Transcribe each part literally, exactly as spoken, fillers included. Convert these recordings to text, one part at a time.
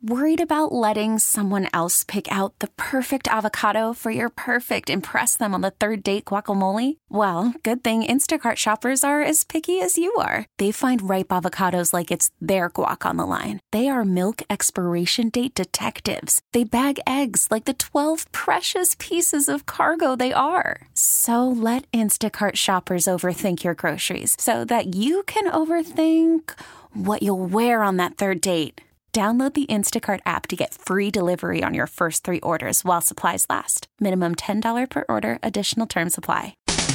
Worried about letting someone else pick out the perfect avocado for your perfect impress them on the third date guacamole? Well, good thing Instacart shoppers are as picky as you are. They find ripe avocados like it's their guac on the line. They are milk expiration date detectives. They bag eggs like the twelve precious pieces of cargo they are. So let Instacart shoppers overthink your groceries so that you can overthink what you'll wear on that third date. Download the Instacart app to get free delivery on your first three orders while supplies last. Minimum ten dollars per order. Additional terms apply.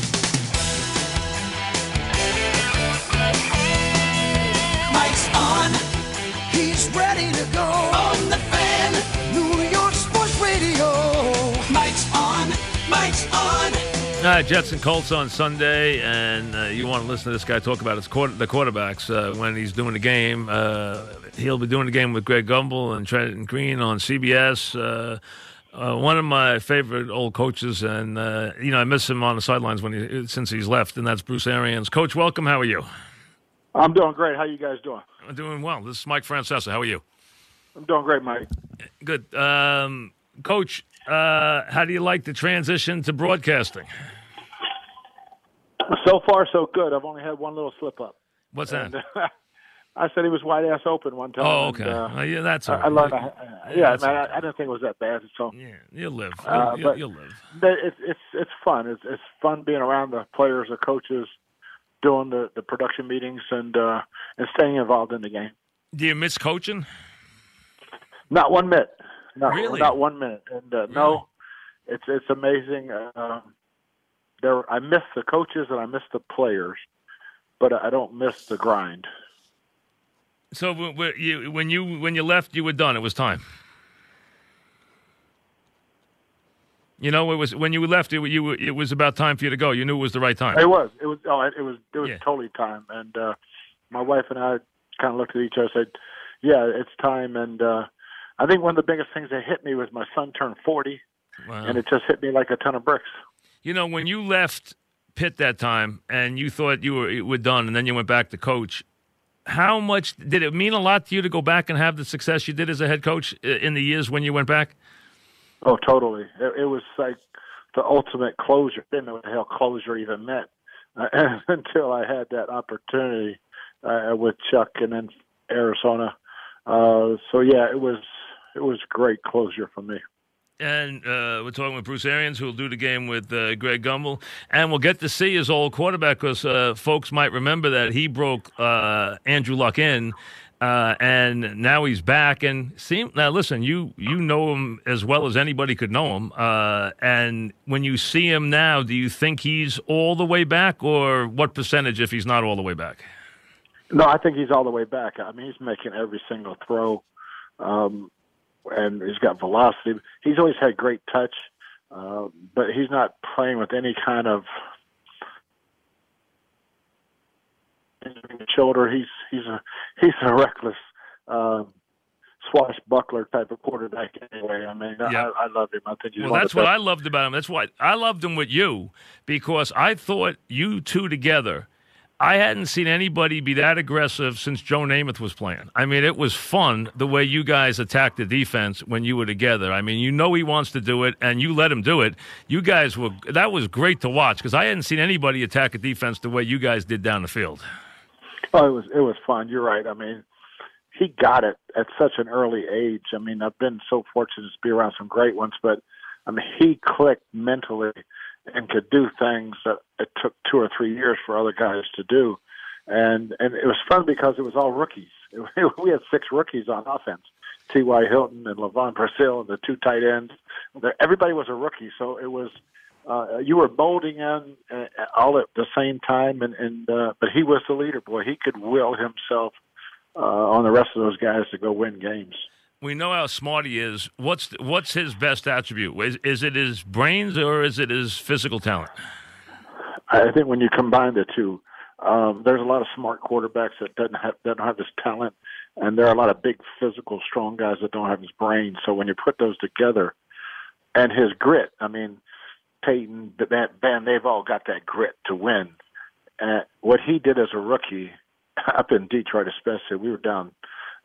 Mike's on. He's ready to go. On the Fan. New York Sports Radio. Mike's on. Mike's on. All right, Jets and Colts on Sunday, and uh, you want to listen to this guy talk about his quarter, the quarterbacks uh, when he's doing the game. Uh, he'll be doing the game with Greg Gumbel and Trenton Green on C B S. Uh, uh, one of my favorite old coaches, and uh, you know I miss him on the sidelines when he since he's left, and that's Bruce Arians. Coach, welcome. How are you? I'm doing great. How you guys doing? I'm doing well. This is Mike Francesa. How are you? I'm doing great, Mike. Good, um, Coach. Uh, how do you like the transition to broadcasting? So far, so good. I've only had one little slip up. What's and, that? Uh, I said he was wide ass open one time. Oh, okay. And, uh, uh, yeah, that's all I, I right. love. Uh, Yeah, yeah, that's man, all I, right. I didn't think it was that bad. So Yeah, you'll live. You'll, Uh, you'll, but- you'll live. but it's it's it's fun. It's it's fun being around the players, the coaches, doing the, the production meetings, and uh, and staying involved in the game. Do you miss coaching? Not one minute. Not, Really? Not one minute. And uh, no, it's it's amazing. Uh, there, I miss the coaches and I miss the players, but I don't miss the grind. So w- w- you, when you when you left, you were done. It was time. You know, it was when you left. It, you it was about time for you to go. You knew it was the right time. It was. It was. Oh, it was. It was Yeah. totally time. And uh, my wife and I kind of looked at each other and said, "Yeah, it's time." And uh, I think one of the biggest things that hit me was my son turned forty, Wow. and it just hit me like a ton of bricks. You know, when you left Pitt that time and you thought you were, you were done, and then you went back to coach, how much did it mean a lot to you to go back and have the success you did as a head coach in the years when you went back? Oh, totally. It, it was like the ultimate closure. I didn't know what the hell closure even meant uh, until I had that opportunity uh, with Chuck and then Arizona. Uh, so yeah, it was it was great closure for me. And uh, we're talking with Bruce Arians, who will do the game with uh, Greg Gumbel. And we'll get to see his old quarterback because uh, folks might remember that he broke uh, Andrew Luck in, uh, and now he's back. And see, now listen, you you know him as well as anybody could know him. Uh, and when you see him now, do you think he's all the way back, or what percentage if he's not all the way back? No, I think he's all the way back. I mean, he's making every single throw. Um, and he's got velocity. He's always had great touch, uh, but he's not playing with any kind of shoulder. He's he's a he's a reckless uh, swashbuckler type of quarterback. Anyway, I mean, Yep. I, I love him. I think he's Well, one that's of the what best. I loved about him. That's why I loved him with you, because I thought you two together, I hadn't seen anybody be that aggressive since Joe Namath was playing. I mean, it was fun the way you guys attacked the defense when you were together. I mean, you know he wants to do it, and you let him do it. You guys were – that was great to watch because I hadn't seen anybody attack a defense the way you guys did down the field. Oh, it was it was fun. You're right. I mean, he got it at such an early age. I mean, I've been so fortunate to be around some great ones, but I mean, he clicked mentally and could do things that it took two or three years for other guys to do. And and it was fun because it was all rookies. We had six rookies on offense, T Y. Hilton and LaVon Purcell and the two tight ends. Everybody was a rookie, so it was uh, you were molding in uh, all at the same time. And, and uh, but he was the leader, boy. He could will himself uh, on the rest of those guys to go win games. We know how smart he is. What's what's his best attribute? Is, is it his brains or is it his physical talent? I think when you combine the two, um, there's a lot of smart quarterbacks that doesn't have doesn't have this talent, and there are a lot of big, physical, strong guys that don't have his brain. So when you put those together, and his grit, I mean, Peyton, Van, Van they've all got that grit to win. And what he did as a rookie up in Detroit, especially, we were down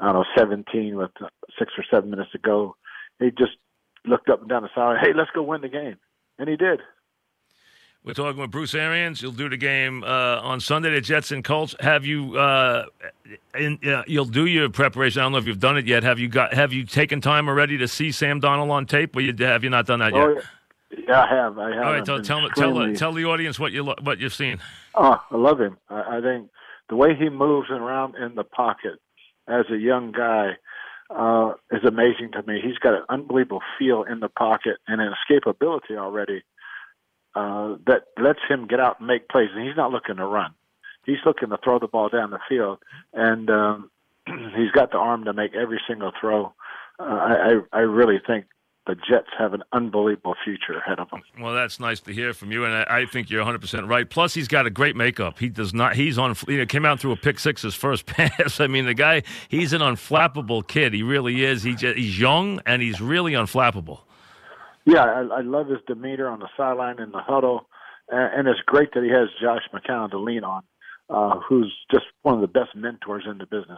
I don't know, seventeen with six or seven minutes to go. He just looked up and down the side. Hey, let's go win the game, and he did. We're talking with Bruce Arians. You'll do the game uh, on Sunday, the Jets and Colts. Have you? Uh, in, uh, you'll do your preparation. I don't know if you've done it yet. Have you got? Have you taken time already to see Sam Darnold on tape, or you, have you not done that yet? Oh, yeah, I have. I have. All right, tell tell, tell tell the audience what you what you've seen. Oh, I love him. I, I think the way he moves around in the pocket as a young guy uh, is amazing to me. He's got an unbelievable feel in the pocket and an escapability already. Uh, that lets him get out and make plays. And he's not looking to run. He's looking to throw the ball down the field. And um, he's got the arm to make every single throw. Uh, I, I really think the Jets have an unbelievable future ahead of them. Well, that's nice to hear from you, and I, I think you're one hundred percent right. Plus, he's got a great makeup. He does not. He's on. You know, came out through a pick six his first pass. I mean, the guy. He's an unflappable kid. He really is. He just, he's young and he's really unflappable. Yeah, I, I love his demeanor on the sideline in the huddle, and, and it's great that he has Josh McCown to lean on, uh, who's just one of the best mentors in the business.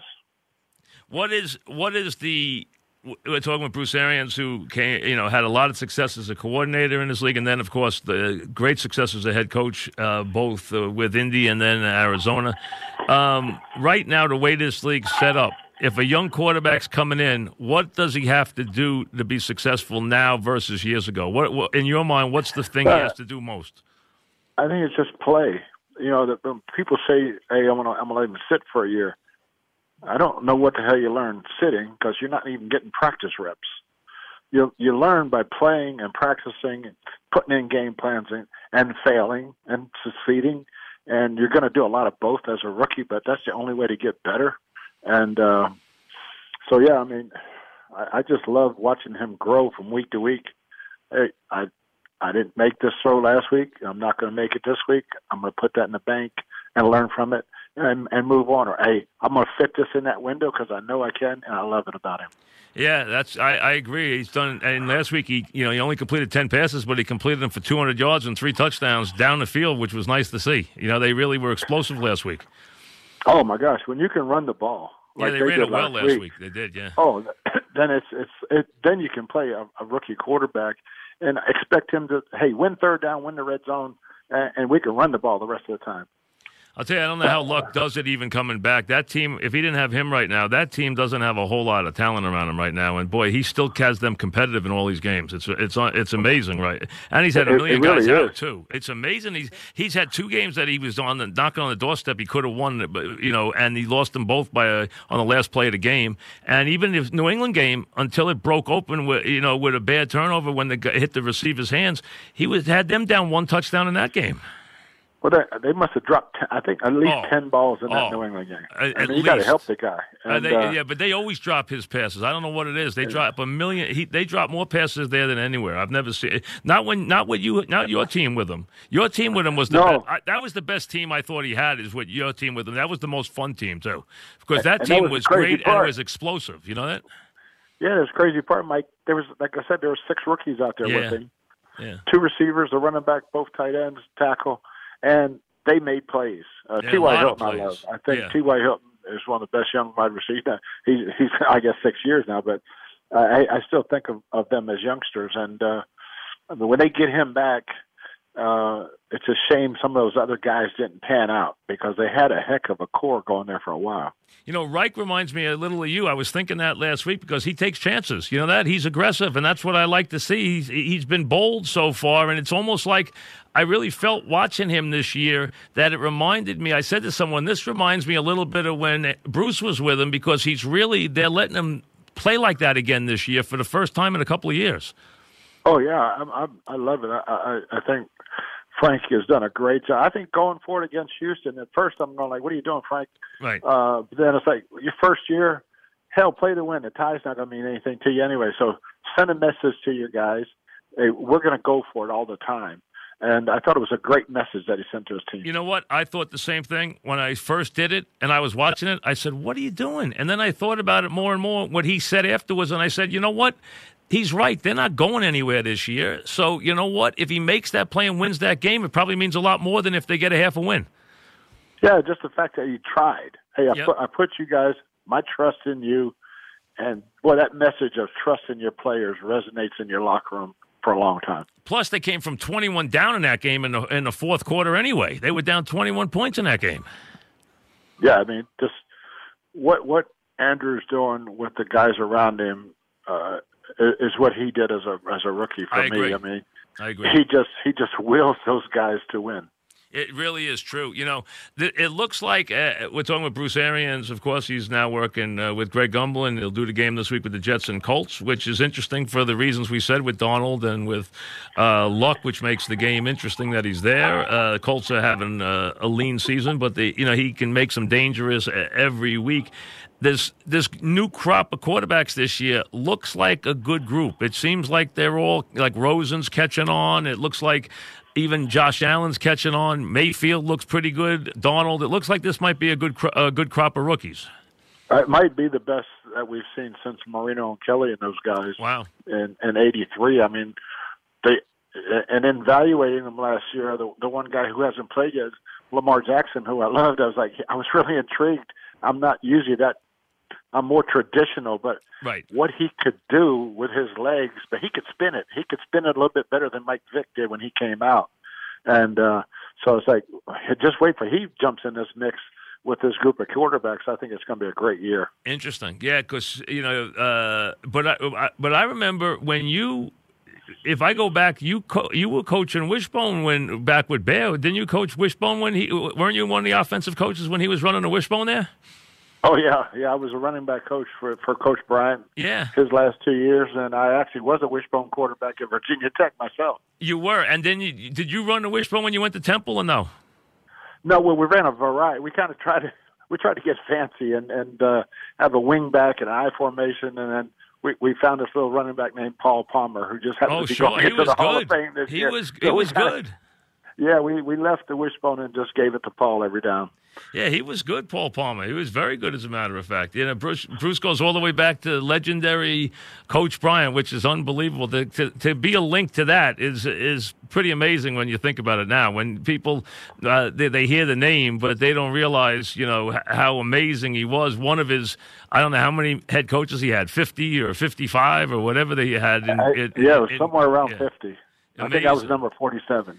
What is what is the? We're talking with Bruce Arians, who came, you know, had a lot of success as a coordinator in this league, and then, of course, the great success as a head coach, uh, both uh, with Indy and then Arizona. Um, right now, the way this league's set up, if a young quarterback's coming in, what does he have to do to be successful now versus years ago? What, what in your mind, what's the thing uh, he has to do most? I think it's just play. You know, the, when people say, "Hey, I'm gonna, I'm gonna let him sit for a year." I don't know what the hell you learn sitting because you're not even getting practice reps. You you learn by playing and practicing, and putting in game plans and, and failing and succeeding, and you're going to do a lot of both as a rookie. But that's the only way to get better. And uh, so, yeah, I mean, I, I just love watching him grow from week to week. Hey, I I didn't make this throw last week. I'm not going to make it this week. I'm going to put that in the bank and learn from it. And, and move on. Or, hey, I'm going to fit this in that window because I know I can, and I love it about him. Yeah, that's. I, I agree. He's done. And last week, he you know he only completed ten passes, but he completed them for two hundred yards and three touchdowns down the field, which was nice to see. You know, they really were explosive last week. Oh my gosh, when you can run the ball, yeah, like they, they ran did it well last last week. week. They did, yeah. Oh, then it's it's it, then you can play a, a rookie quarterback and expect him to hey win third down, win the red zone, and, and we can run the ball the rest of the time. I'll tell you, I don't know how Luck does it even coming back. That team, if he didn't have him right now, that team doesn't have a whole lot of talent around him right now. And, boy, he still has them competitive in all these games. It's it's it's amazing, right? And he's had a million it, it really guys is. out, too. It's amazing. He's he's had two games that he was on the knocking on the doorstep. He could have won, but you know, and he lost them both by a, on the last play of the game. And even the New England game, until it broke open with, you know, with a bad turnover when they hit the receiver's hands, he was had them down one touchdown in that game. Well, they, they must have dropped, ten, I think, at least oh, ten balls in that oh, New England game. At, I mean, at you got to least. help the guy. And, uh, they, uh, yeah, but they always drop his passes. I don't know what it is. They yeah. drop a million. He, they drop more passes there than anywhere. I've never seen. Not when, not with you, not your team with him. Your team with him was the no. best. I, that was the best team I thought he had. Is with your team with him. That was the most fun team too, because that and team that was, was great part. and it was explosive. You know that? Yeah, there's crazy part, Mike. There was, like I said, there were six rookies out there yeah. with him. Yeah. Two receivers, a running back, both tight ends, tackle, and they made plays. Uh, yeah, T Y. Hilton, I love. I think yeah. T Y. Hilton is one of the best young wide receivers. He's, he's I guess, six years now, but uh, I, I still think of, of them as youngsters. And uh, when they get him back, uh, it's a shame some of those other guys didn't pan out because they had a heck of a core going there for a while. You know, Reich reminds me a little of you. I was thinking that last week because he takes chances. You know that? He's aggressive, and that's what I like to see. He's, he's been bold so far, and it's almost like I really felt watching him this year that it reminded me, I said to someone, this reminds me a little bit of when Bruce was with him because he's really, they're letting him play like that again this year for the first time in a couple of years. Oh, yeah, I, I, I love it. I, I, I think Frank has done a great job. I think going forward against Houston, at first I'm going like, what are you doing, Frank? Right. Uh, but then it's like, your first year, hell, play to win. The tie's not going to mean anything to you anyway. So send a message to your guys. Hey, we're going to go for it all the time. And I thought it was a great message that he sent to his team. You know what? I thought the same thing when I first did it, and I was watching it. I said, what are you doing? And then I thought about it more and more, what he said afterwards, and I said, you know what? He's right. They're not going anywhere this year. So, you know what? If he makes that play and wins that game, it probably means a lot more than if they get a half a win. Yeah, just the fact that he tried. Hey, I, yep. put, I put you guys my trust in you. And, boy, that message of trust in your players resonates in your locker room for a long time. Plus, they came from twenty-one down in that game in the, in the fourth quarter anyway. They were down twenty-one points in that game. Yeah, I mean, just what what Andrew's doing with the guys around him uh, is what he did as a as a rookie for I me. agree. I mean, I agree. he just he just wills those guys to win. It really is true. You know, th- it looks like uh, we're talking with Bruce Arians. Of course, he's now working uh, with Greg Gumbel, and he'll do the game this week with the Jets and Colts, which is interesting for the reasons we said with Donald and with uh, Luck, which makes the game interesting that he's there. Uh, the Colts are having uh, a lean season, but they, you know, he can make some dangerous uh, every week. This this new crop of quarterbacks this year looks like a good group. It seems like they're all like Rosen's catching on. It looks like even Josh Allen's catching on. Mayfield looks pretty good. Donald. It looks like this might be a good cro- a good crop of rookies. It might be the best that we've seen since Marino and Kelly and those guys. Wow. In in eighty-three, I mean, they and in evaluating them last year, the the one guy who hasn't played yet, Lamar Jackson, who I loved. I was like, I was really intrigued. I'm not usually that. I'm more traditional, but right. what he could do with his legs, but he could spin it. He could spin it a little bit better than Mike Vick did when he came out. And uh, so it's like, just wait for he jumps in this mix with this group of quarterbacks. I think it's going to be a great year. Interesting, yeah, because you know, uh, but I, I, but I remember when you. If I go back, you co- you were coaching Wishbone when back with Bear. Didn't you coach Wishbone when he weren't you one of the offensive coaches when he was running the Wishbone there? Oh, yeah. Yeah, I was a running back coach for for Coach Bryant yeah. his last two years, and I actually was a Wishbone quarterback at Virginia Tech myself. You were, and then you, did you run the Wishbone when you went to Temple or no? No, well, we ran a variety. We kind of tried to we tried to get fancy and, and uh, have a wing back and I formation, and then we, we found this little running back named Paul Palmer who just happened oh, to be sure. going he into was the good. Hall of Fame this he year. Was, so he was kinda, good. Yeah, we, we left the Wishbone and just gave it to Paul every down. Yeah, he was good, Paul Palmer. He was very good, as a matter of fact. You know, Bruce, Bruce goes all the way back to legendary Coach Bryant, which is unbelievable. To, to to be a link to that is is pretty amazing when you think about it now. When people uh, they, they hear the name, but they don't realize, you know, how amazing he was. One of his, I don't know how many head coaches he had, fifty or fifty-five or whatever they had. In, I, in, yeah, it was in, somewhere around yeah. fifty. I Amazing. think I was number forty-seven.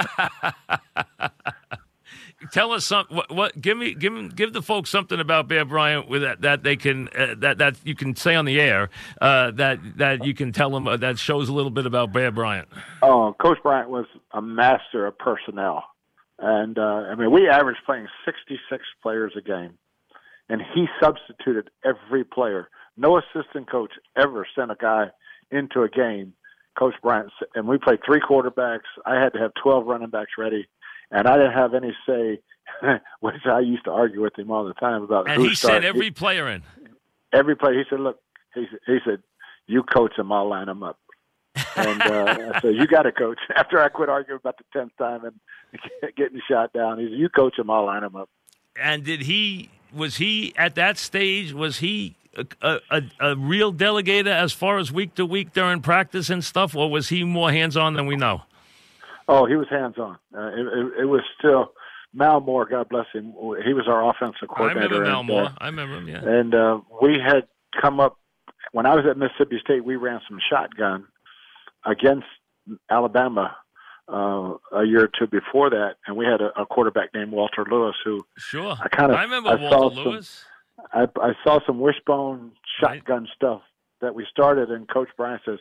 Tell us some. What, what? Give me, give me, give the folks something about Bear Bryant with that that they can uh, that that you can say on the air. Uh, that that you can tell them uh, that shows a little bit about Bear Bryant. Oh, Coach Bryant was a master of personnel, and uh, I mean we averaged playing sixty-six players a game, and he substituted every player. No assistant coach ever sent a guy into a game. Coach Bryant, and we played three quarterbacks. I had to have twelve running backs ready. And I didn't have any say, which I used to argue with him all the time about. And who he started. sent every he, player in. Every player. He said, "Look," he said, he said "You coach them, I'll line them up." And uh, I said, "You got to coach." After I quit arguing about the tenth time and getting shot down, he said, "You coach them, I'll line them up." And did he? Was he at that stage? Was he a, a, a real delegator as far as week to week during practice and stuff, or was he more hands on than we know? Oh, he was hands-on. Uh, it, it, it was still Mal Moore, God bless him. He was our offensive coordinator. I remember Mal and, Moore. Uh, I remember him, yeah. And uh, we had come up, when I was at Mississippi State, we ran some shotgun against Alabama uh, a year or two before that, and we had a, a quarterback named Walter Lewis who Sure. I kind of I remember I Walter saw Lewis. Some, I, I saw some wishbone shotgun Right. stuff that we started, and Coach Bryant says,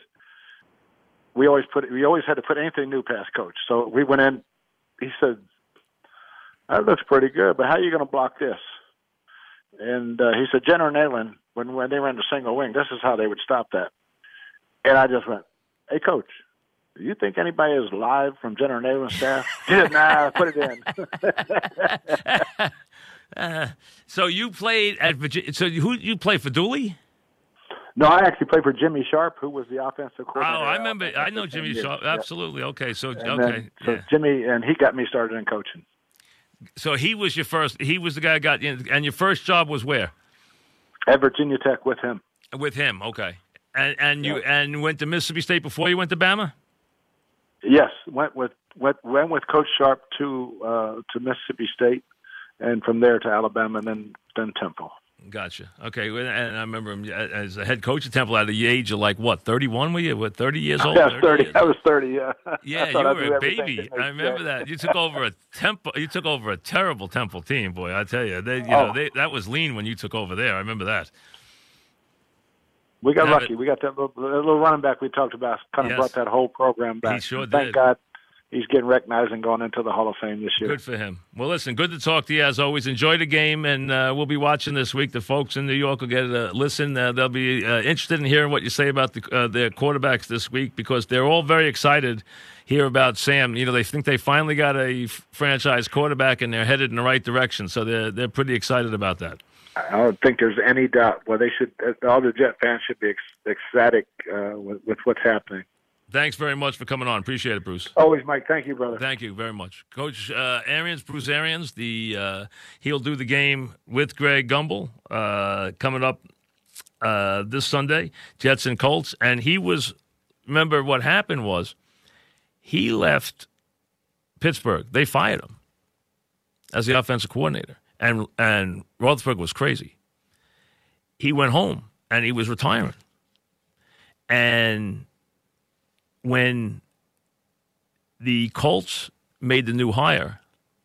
We always put we always had to put anything new past coach. So we went in. He said, "That looks pretty good, but how are you going to block this?" And uh, he said, "Jenner and Neyland, when when they ran the single wing, this is how they would stop that." And I just went, "Hey, coach, do you think anybody is live from Jenner and Neyland's staff?" He said, "Nah, put it in." uh, so you played at Virginia. So who you play for Dooley? No, I actually played for Jimmy Sharp, who was the offensive Oh, coordinator. I remember. I know for ten Jimmy years. Sharp. Absolutely. Okay. So And okay. then, so yeah. Jimmy, and he got me started in coaching. So he was your first. He was the guy who got you. And your first job was where? At Virginia Tech with him. With him. Okay. And and you Yeah. and went to Mississippi State before you went to Bama. Yes, went with went went with Coach Sharp to uh, to Mississippi State, and from there to Alabama, and then then Temple. Gotcha. Okay, and I remember him as a head coach at Temple at the age of like what, thirty-one? Were you what, thirty years old? I was thirty. I was thirty. Yeah. Yeah, you were a baby. I remember that. You took over a Temple. You took over a terrible Temple team, boy. I tell you, they, you oh. know, they, that was lean when you took over there. I remember that. We got Have lucky. it. We got that little, little running back we talked about. Kind of Yes. brought that whole program back. He sure Thank did. God. He's getting recognized and going into the Hall of Fame this year. Good for him. Well, listen, good to talk to you as always. Enjoy the game, and uh, we'll be watching this week. The folks in New York will get a listen. Uh, they'll be uh, interested in hearing what you say about the, uh, their quarterbacks this week because they're all very excited here about Sam. You know, they think they finally got a f- franchise quarterback, and they're headed in the right direction. So they're they're pretty excited about that. I don't think there's any doubt. Well, they should. All the Jet fans should be ec- ecstatic uh, with, with what's happening. Thanks very much for coming on. Appreciate it, Bruce. Always, Mike. Thank you, brother. Thank you very much. Coach uh, Arians, Bruce Arians, the, uh, he'll do the game with Greg Gumbel uh, coming up uh, this Sunday, Jets and Colts. And he was, remember what happened was, he left Pittsburgh. They fired him as the offensive coordinator. And, and Roethlisberger was crazy. He went home, and he was retiring. And when the Colts made the new hire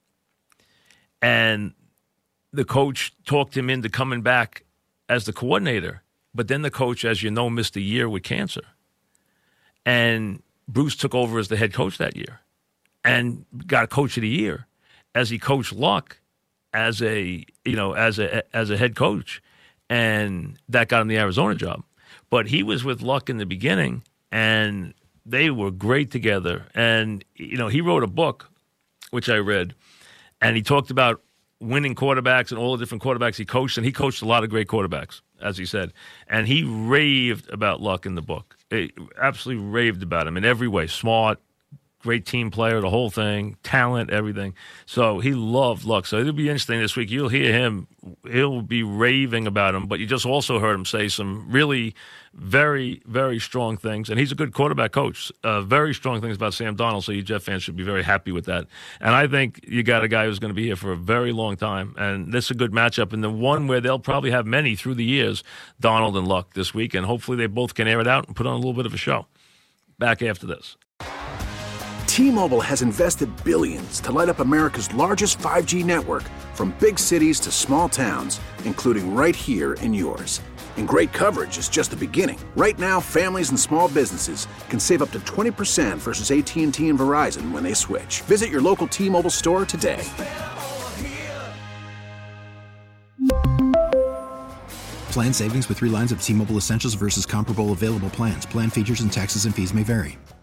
and the coach talked him into coming back as the coordinator, but then the coach, as you know, missed a year with cancer. And Bruce took over as the head coach that year and got coach of the year as he coached Luck as a, you know, as a as a head coach. And that got him the Arizona job. But he was with Luck in the beginning, and they were great together. And, you know, he wrote a book, which I read, and he talked about winning quarterbacks and all the different quarterbacks he coached. And he coached a lot of great quarterbacks, as he said. And he raved about Luck in the book. He absolutely raved about him in every way. Smart, great team player, the whole thing, talent, everything. So he loved Luck. So it'll be interesting this week. You'll hear him. He'll be raving about him. But you just also heard him say some really very, very strong things. And he's a good quarterback coach. Uh, very strong things about Sam Darnold. So you Jet fans should be very happy with that. And I think you got a guy who's going to be here for a very long time. And this is a good matchup. And the one where they'll probably have many through the years, Darnold and Luck this week. And hopefully they both can air it out and put on a little bit of a show. Back after this. T-Mobile has invested billions to light up America's largest five G network, from big cities to small towns, including right here in yours. And great coverage is just the beginning. Right now, families and small businesses can save up to twenty percent versus A T and T and Verizon when they switch. Visit your local T-Mobile store today. Plan savings with three lines of T-Mobile Essentials versus comparable available plans. Plan features and taxes and fees may vary.